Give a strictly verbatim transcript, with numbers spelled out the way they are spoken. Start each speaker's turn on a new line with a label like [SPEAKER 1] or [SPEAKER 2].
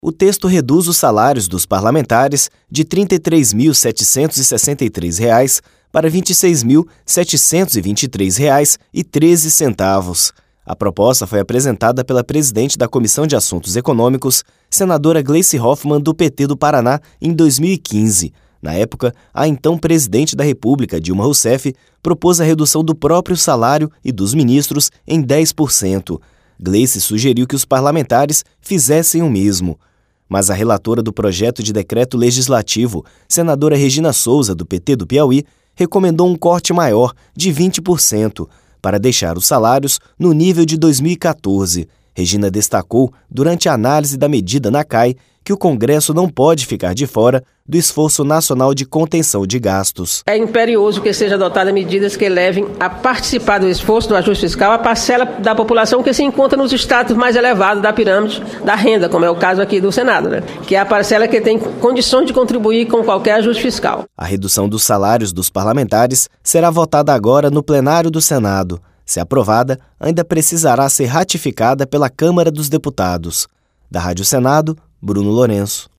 [SPEAKER 1] O texto reduz os salários dos parlamentares de trinta e três mil setecentos e sessenta e três reais para vinte e seis mil setecentos e vinte e três reais e treze centavos. A proposta foi apresentada pela presidente da Comissão de Assuntos Econômicos, senadora Gleice Hoffmann, do P T do Paraná, em dois mil e quinze. Na época, a então presidente da República, Dilma Rousseff, propôs a redução do próprio salário e dos ministros em dez por cento. Gleice sugeriu que os parlamentares fizessem o mesmo. Mas a relatora do projeto de decreto legislativo, senadora Regina Souza, do P T do Piauí, recomendou um corte maior, de vinte por cento, para deixar os salários no nível de dois mil e quatorze. Regina destacou, durante a análise da medida na C A I, que o Congresso não pode ficar de fora do esforço nacional de contenção de gastos.
[SPEAKER 2] É imperioso que sejam adotadas medidas que levem a participar do esforço do ajuste fiscal a parcela da população que se encontra nos estratos mais elevados da pirâmide da renda, como é o caso aqui do Senado, né? Que é a parcela que tem condições de contribuir com qualquer ajuste fiscal.
[SPEAKER 1] A redução dos salários dos parlamentares será votada agora no plenário do Senado. Se aprovada, ainda precisará ser ratificada pela Câmara dos Deputados. Da Rádio Senado, Bruno Lourenço.